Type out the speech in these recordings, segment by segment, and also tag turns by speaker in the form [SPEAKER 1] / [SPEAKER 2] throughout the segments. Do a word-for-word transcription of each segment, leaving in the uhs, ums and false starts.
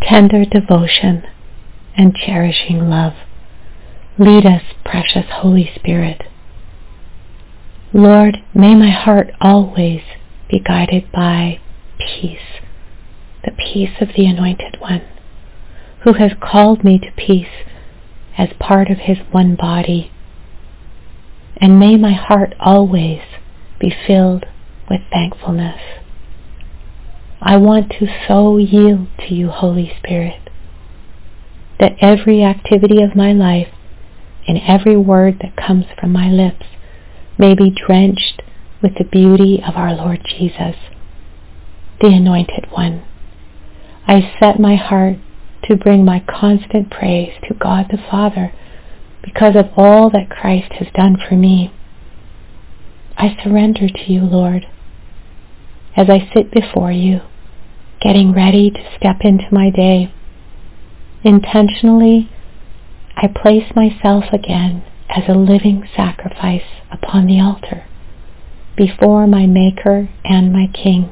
[SPEAKER 1] tender devotion and cherishing love. Lead us, precious Holy Spirit. Lord, may my heart always be guided by peace, the peace of the Anointed One, who has called me to peace as part of his one body. And may my heart always be filled with thankfulness. I want to so yield to you, Holy Spirit, that every activity of my life and every word that comes from my lips may be drenched with the beauty of our Lord Jesus, the Anointed One. I set my heart to bring my constant praise to God the Father because of all that Christ has done for me. I surrender to you, Lord, as I sit before you, getting ready to step into my day. Intentionally, I place myself again as a living sacrifice upon the altar before my Maker and my King,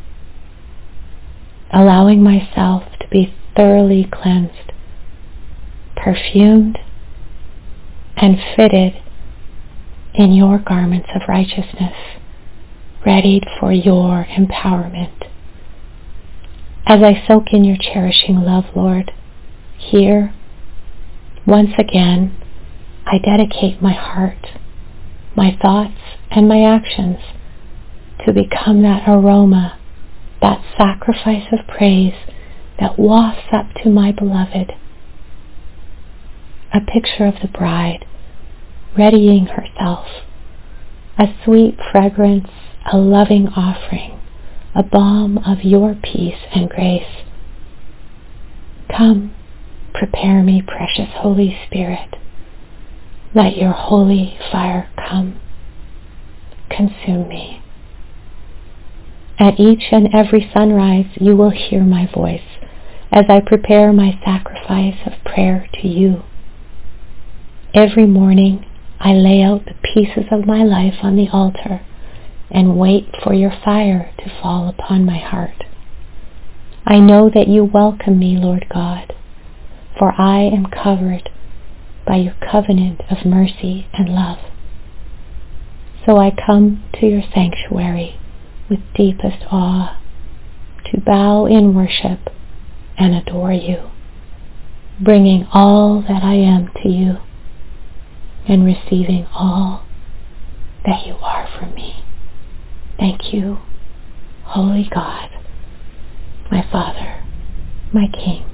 [SPEAKER 1] allowing myself to be thoroughly cleansed, perfumed, and fitted in your garments of righteousness, readied for your empowerment. As I soak in your cherishing love, Lord, here, once again, I dedicate my heart, my thoughts, and my actions to become that aroma, that sacrifice of praise that wafts up to my beloved, a picture of the bride readying herself, a sweet fragrance, a loving offering, a balm of your peace and grace. Come, prepare me, precious Holy Spirit. Let your holy fire come. Consume me. At each and every sunrise you will hear my voice as I prepare my sacrifice of prayer to you. Every morning I lay out the pieces of my life on the altar and wait for your fire to fall upon my heart. I know that you welcome me, Lord God, for I am covered by your covenant of mercy and love. So I come to your sanctuary with deepest awe to bow in worship and adore you, bringing all that I am to you and receiving all that you are for me. Thank you, Holy God, my Father, my King.